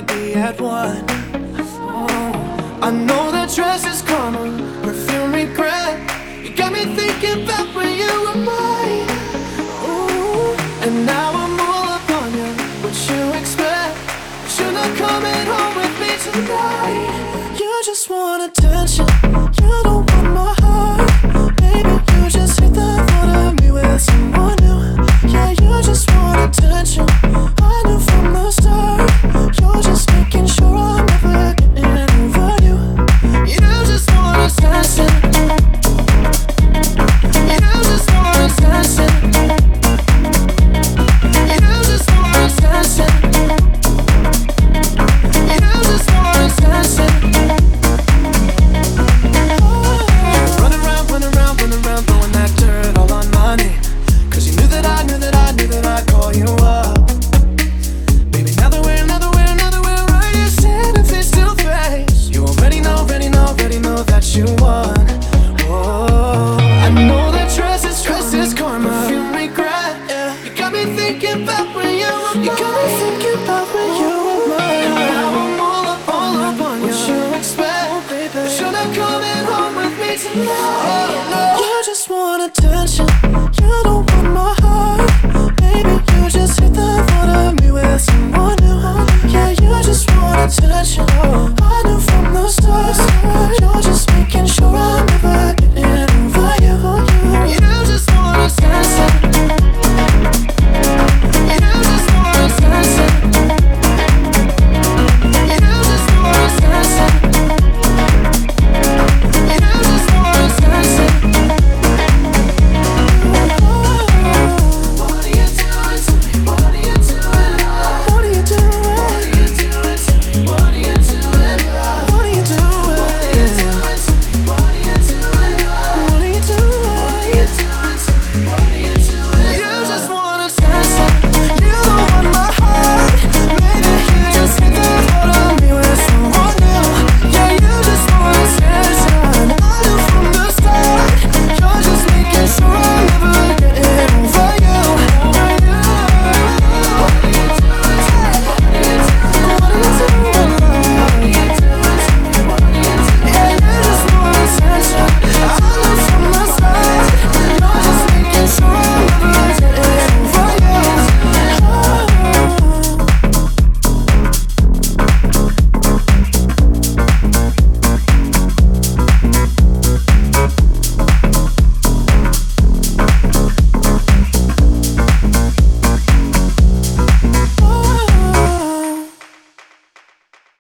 be at one. Oh, I know that dress is karma, perfume regret. You got me thinking back when you were mine. Ooh, and now I'm all up on you. What you expect? You're not coming home with me tonight. You just want attention. You don't want my heart. Baby, you just hate the thought of me with someone new. Yeah, you just want attention. I knew from the start. You're just making sure I'm never getting over you. You just want attention. You just want attention. You just want attention. You just want attention. Run around, throwing that dirt all on my name. 'Cause you knew that I'd call you up. Baby, now that we're right here standing face to face, you already know that you won. Oh, I know that stress is karma, perfume regret. Yeah, you got me thinking back when you were mine. You got me thinking back when you were mine. Now I'm all up on you. What you expect? Oh, baby, but you're not coming home with me tonight. Oh, no. You just want attention.